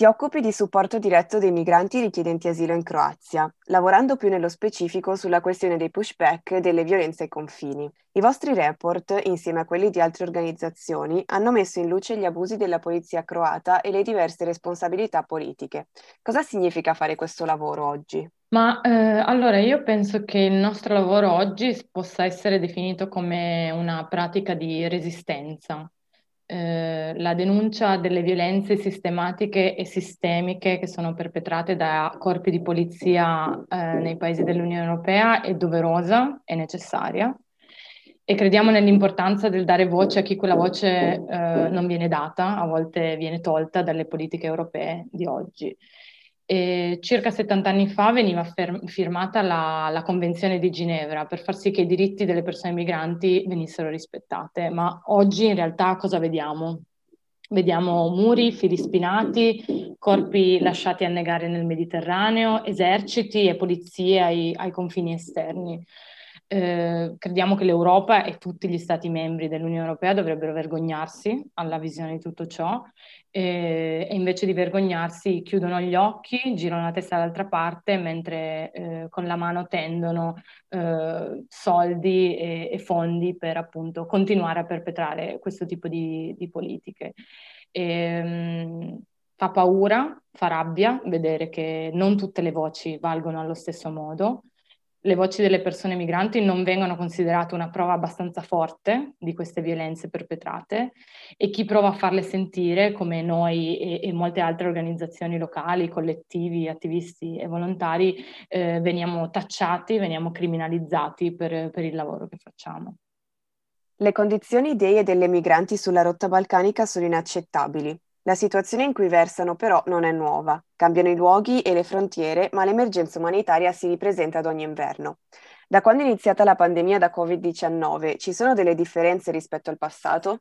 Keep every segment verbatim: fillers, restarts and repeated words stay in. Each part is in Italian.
Ti occupi di supporto diretto dei migranti richiedenti asilo in Croazia, lavorando più nello specifico sulla questione dei pushback e delle violenze ai confini. I vostri report, insieme a quelli di altre organizzazioni, hanno messo in luce gli abusi della polizia croata e le diverse responsabilità politiche. Cosa significa fare questo lavoro oggi? Ma eh, allora io penso che il nostro lavoro oggi s- possa essere definito come una pratica di resistenza. Eh, la denuncia delle violenze sistematiche e sistemiche che sono perpetrate da corpi di polizia eh, nei paesi dell'Unione Europea è doverosa e necessaria e crediamo nell'importanza del dare voce a chi quella voce eh, non viene data, a volte viene tolta dalle politiche europee di oggi. E circa settanta anni fa veniva fer- firmata la, la Convenzione di Ginevra per far sì che i diritti delle persone migranti venissero rispettate, ma oggi in realtà cosa vediamo? Vediamo muri, fili spinati, corpi lasciati annegare nel Mediterraneo, eserciti e polizie ai, ai confini esterni. Eh, crediamo che l'Europa e tutti gli Stati membri dell'Unione Europea dovrebbero vergognarsi alla visione di tutto ciò eh, e invece di vergognarsi chiudono gli occhi, girano la testa dall'altra parte mentre eh, con la mano tendono eh, soldi e, e fondi per appunto continuare a perpetrare questo tipo di, di politiche. E, fa paura, fa rabbia vedere che non tutte le voci valgono allo stesso modo. Le voci delle persone migranti non vengono considerate una prova abbastanza forte di queste violenze perpetrate e chi prova a farle sentire, come noi e, e molte altre organizzazioni locali, collettivi, attivisti e volontari, eh, veniamo tacciati, veniamo criminalizzati per, per il lavoro che facciamo. Le condizioni dei e delle migranti sulla rotta balcanica sono inaccettabili. La situazione in cui versano però non è nuova. Cambiano i luoghi e le frontiere, ma l'emergenza umanitaria si ripresenta ad ogni inverno. Da quando è iniziata la pandemia da covid diciannove, ci sono delle differenze rispetto al passato?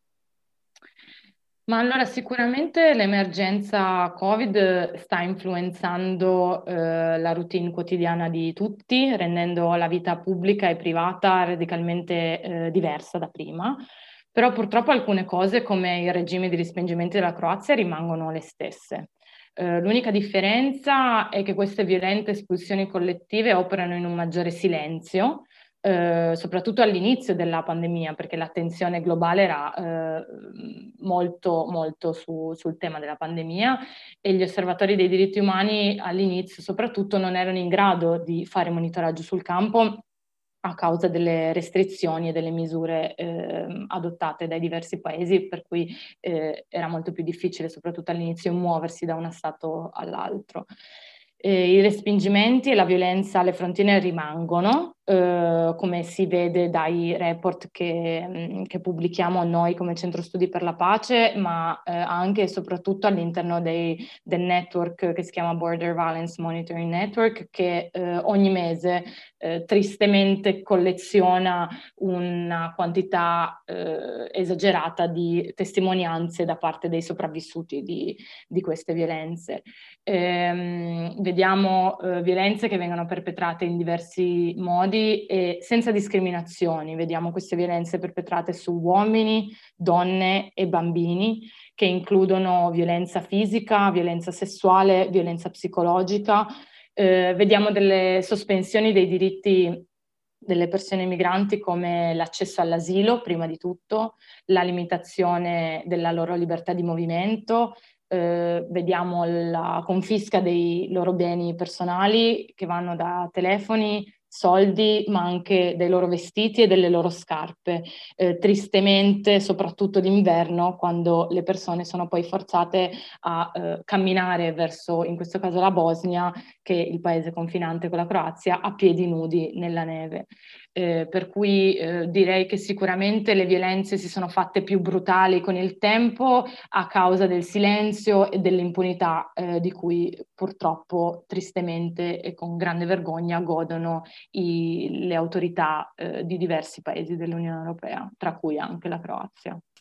Ma allora sicuramente l'emergenza Covid sta influenzando eh, la routine quotidiana di tutti, rendendo la vita pubblica e privata radicalmente eh, diversa da prima. Però purtroppo alcune cose, come il regime di respingimenti della Croazia, rimangono le stesse. Eh, l'unica differenza è che queste violente espulsioni collettive operano in un maggiore silenzio eh, soprattutto all'inizio della pandemia, perché l'attenzione globale era eh, molto, molto su- sul tema della pandemia e gli osservatori dei diritti umani all'inizio soprattutto non erano in grado di fare monitoraggio sul campo a causa delle restrizioni e delle misure eh, adottate dai diversi paesi, per cui eh, era molto più difficile, soprattutto all'inizio, muoversi da uno stato all'altro. Eh, I respingimenti e la violenza alle frontiere rimangono, eh, come si vede dai report che, mh, che pubblichiamo noi come Centro Studi per la Pace, ma eh, anche e soprattutto all'interno dei, del network che si chiama Border Violence Monitoring Network, che eh, ogni mese eh, tristemente colleziona una quantità eh, esagerata di testimonianze da parte dei sopravvissuti di, di queste violenze. Ehm, vediamo eh, violenze che vengono perpetrate in diversi modi e senza discriminazioni. Vediamo queste violenze perpetrate su uomini, donne e bambini, che includono violenza fisica, violenza sessuale, violenza psicologica. Eh, vediamo delle sospensioni dei diritti delle persone migranti come l'accesso all'asilo, prima di tutto, la limitazione della loro libertà di movimento, eh, vediamo la confisca dei loro beni personali che vanno da telefoni, soldi, ma anche dei loro vestiti e delle loro scarpe. Eh, tristemente, soprattutto d'inverno, quando le persone sono poi forzate a eh, camminare verso, in questo caso la Bosnia, che è il paese confinante con la Croazia, a piedi nudi nella neve. Eh, per cui eh, direi che sicuramente le violenze si sono fatte più brutali con il tempo a causa del silenzio e dell'impunità eh, di cui purtroppo tristemente e con grande vergogna godono i- le autorità eh, di diversi paesi dell'Unione Europea, tra cui anche la Croazia.